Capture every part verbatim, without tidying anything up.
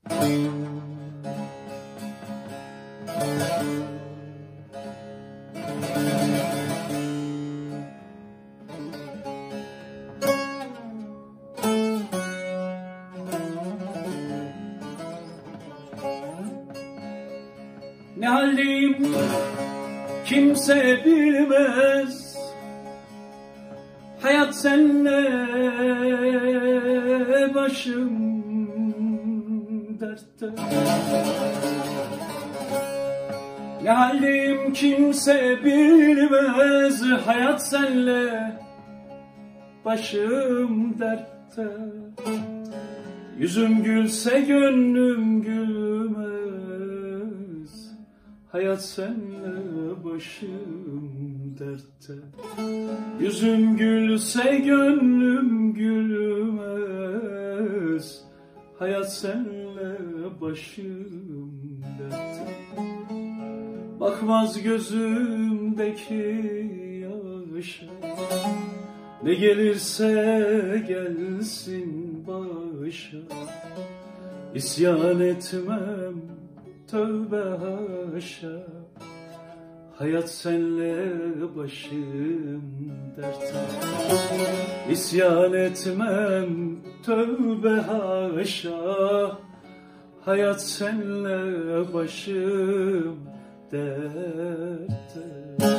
Ne haldeyim kimse bilmez, hayat senle başım dertte. Ne haldeyim kimse bilmez, hayat senle başım dertte. Yüzüm gülse gönlüm gülmez, hayat senle başım dertte. Yüzüm gülse gönlüm gülmez, hayat senle başım dertte. Bakmaz gözümdeki yaşa, ne gelirse gelsin başa. İsyan etmem tövbe haşa, hayat senle başım dertte. İsyan etmem tövbe haşa, hayat senle başım dertte.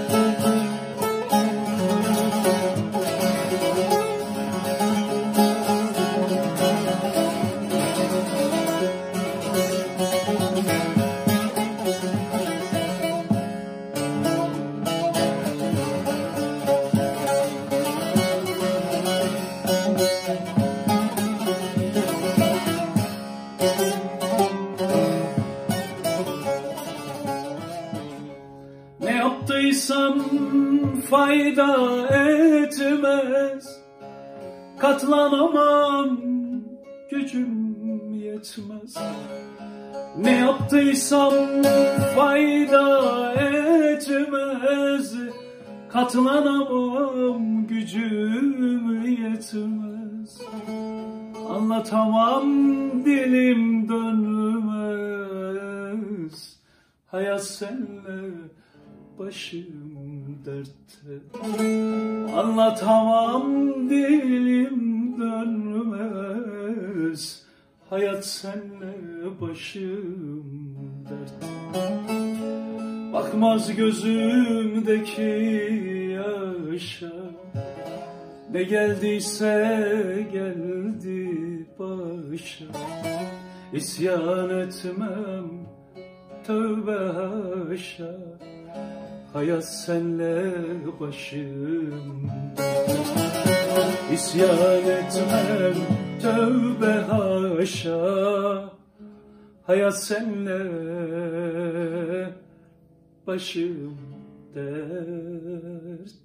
Ne yaptıysam fayda etmez, katlanamam gücüm yetmez. Ne yaptıysam fayda etmez, katlanamam gücüm yetmez. Anlatamam dilim dönmez, hayat senle başım dertte. Anlatamam dilim dönmez, hayat senle başım dertte. Bakmaz gözümdeki yaşa, ne geldiyse geldi başa. İsyan etmem tövbe haşa, hayat senle başım dertte. İsyan etmem tövbe haşa, hayat senle başım dertte.